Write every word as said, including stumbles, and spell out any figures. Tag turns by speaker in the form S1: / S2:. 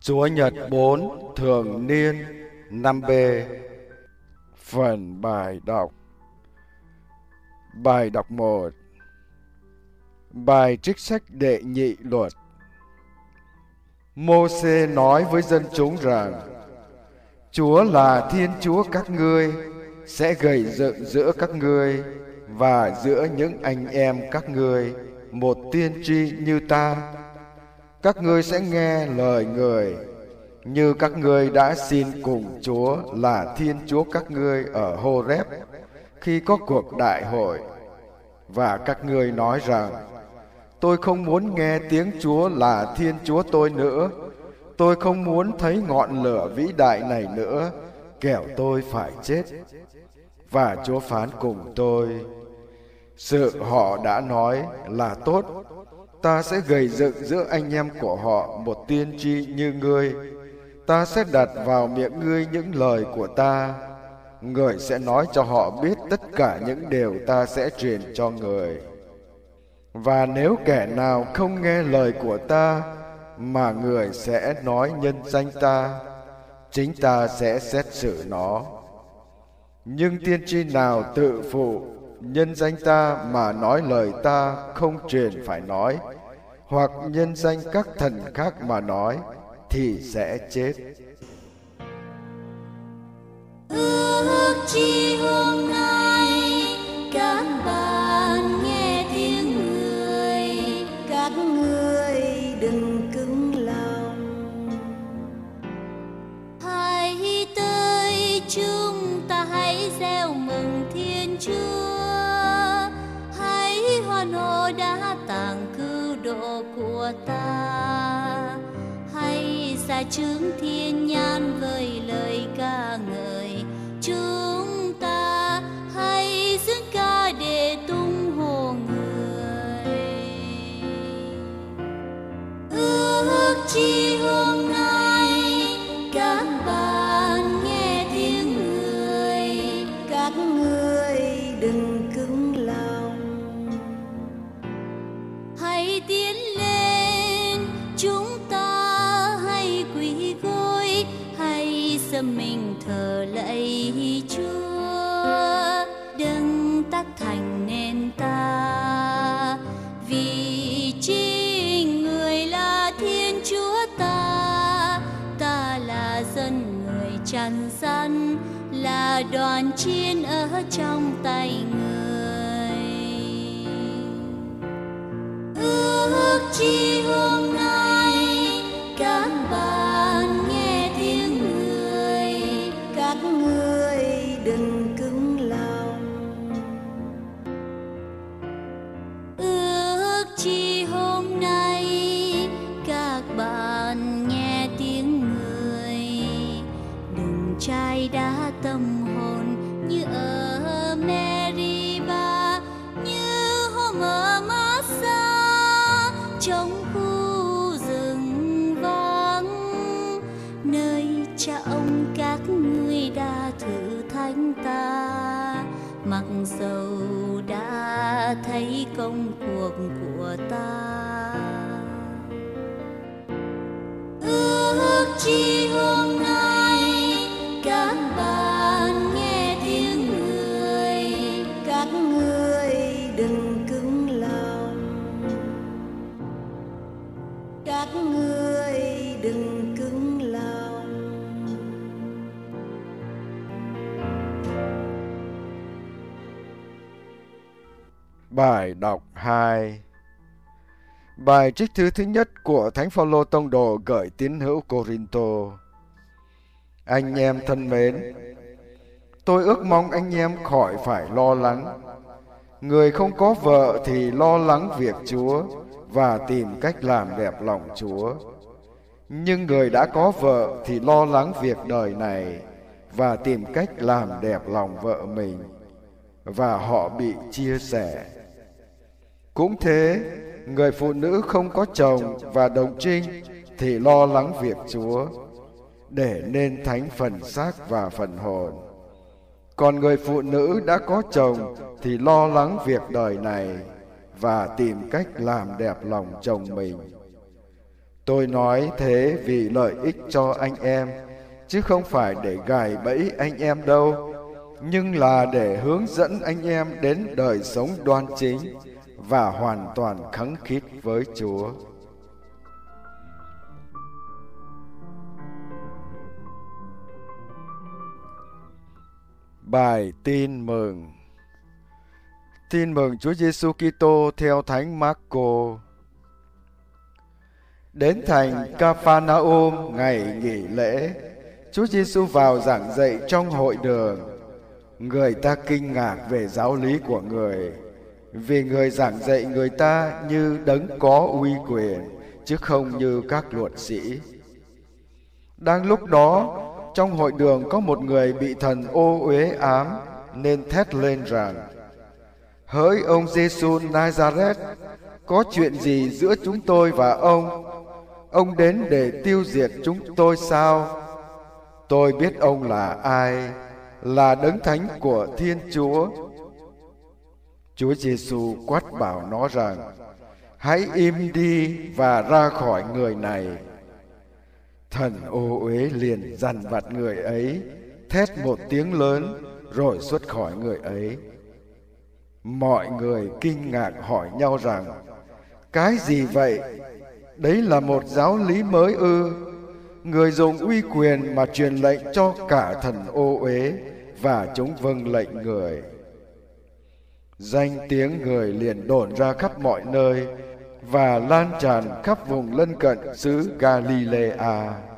S1: Chúa Nhật bốn thường niên năm B. Phần bài đọc. Bài đọc một. Bài trích sách đệ nhị luật. Mô-sê nói với dân chúng rằng: Chúa là Thiên Chúa các ngươi, sẽ gầy dựng giữa các ngươi và giữa những anh em các ngươi một tiên tri như ta. Các ngươi sẽ nghe lời người, như các ngươi đã xin cùng Chúa là Thiên Chúa các ngươi ở Hô-rép khi có cuộc đại hội. Và các ngươi nói rằng: Tôi không muốn nghe tiếng Chúa là Thiên Chúa tôi nữa. Tôi không muốn thấy ngọn lửa vĩ đại này nữa, kẻo tôi phải chết. Và Chúa phán cùng tôi: Sự họ đã nói là tốt. Ta sẽ gầy dựng giữa anh em của họ một tiên tri như ngươi. Ta sẽ đặt vào miệng ngươi những lời của ta. Người sẽ nói cho họ biết tất cả những điều ta sẽ truyền cho người. Và nếu kẻ nào không nghe lời của ta, mà người sẽ nói nhân danh ta, chính ta sẽ xét xử nó. Nhưng tiên tri nào tự phụ nhân danh ta mà nói lời ta không truyền phải nói, hoặc nhân danh các thần khác mà nói, thì sẽ chết.
S2: Ước chi hôm nay các bạn nghe tiếng người, các người đừng cứng lòng. Hãy tới chúng ta hãy reo mừng Thiên Chúa, hãy hoan hô đã tặng cứu độ của ta. Hãy ra chứng thiên nhãn với lời ca ngợi chúng ta, hãy dựng ca để tung hô người. Ước chi hôm nay các bạn nghe tiếng người, các người đừng cứng lòng. Hãy tiến lên chúng ta, hãy quỳ gối, hãy dâng mình thờ lạy Chúa. Đấng tác thành nên ta, vì chính người là Thiên Chúa ta. Ta là dân người trần gian, là đoàn chiên ở trong tay người. Ước chi hôm nay các bạn nghe tiếng người, các người đừng cứng lòng. Ước chi hôm nay các bạn nghe tiếng người, đừng chai đá tâm hồn như ở Meriba, như hôm ở Massa trong khu rừng vắng, nơi cha ông các ngươi đã thử thách ta, mặc dầu đã thấy công cuộc của ta. Ước chi hôm nay các bạn nghe tiếng người, các người đừng cứng lòng. Các người đừng cứng lòng.
S1: Bài đọc hai. Bài trích thư thứ nhất của Thánh Phaolô tông đồ gửi tín hữu Cô-rinh-tô. Anh em thân mến, tôi ước mong anh em khỏi phải lo lắng. Người không có vợ thì lo lắng việc Chúa và tìm cách làm đẹp lòng Chúa. Nhưng người đã có vợ thì lo lắng việc đời này và tìm cách làm đẹp lòng vợ mình, và họ bị chia sẻ. Cũng thế, người phụ nữ không có chồng và đồng trinh thì lo lắng việc Chúa, để nên thánh phần xác và phần hồn. Còn người phụ nữ đã có chồng thì lo lắng việc đời này và tìm cách làm đẹp lòng chồng mình. Tôi nói thế vì lợi ích cho anh em, chứ không phải để gài bẫy anh em đâu, nhưng là để hướng dẫn anh em đến đời sống đoan chính và hoàn toàn khăng khít với Chúa. Bài tin mừng. Tin mừng Chúa Giêsu Kitô theo Thánh Marco. Đến thành Ca-pha-na-ôm ngày nghỉ lễ, Chúa Giêsu vào giảng dạy trong hội đường. Người ta kinh ngạc về giáo lý của người, vì người giảng dạy người ta như đấng có uy quyền, chứ không như các luật sĩ. Đang lúc đó, trong hội đường có một người bị thần ô uế ám, nên thét lên rằng: Hỡi ông Giêsu Nazareth, có chuyện gì giữa chúng tôi và ông? Ông đến để tiêu diệt chúng tôi sao? Tôi biết ông là ai, là đấng thánh của Thiên Chúa. Chúa Giêsu quát bảo nó rằng: Hãy im đi và ra khỏi người này. Thần ô uế liền dằn vặt người ấy, thét một tiếng lớn, rồi xuất khỏi người ấy. Mọi người kinh ngạc hỏi nhau rằng: Cái gì vậy? Đấy là một giáo lý mới ư? Người dùng uy quyền mà truyền lệnh cho cả thần ô uế, và chúng vâng lệnh người. Danh tiếng người liền đồn ra khắp mọi nơi và lan tràn khắp vùng lân cận xứ Galilea.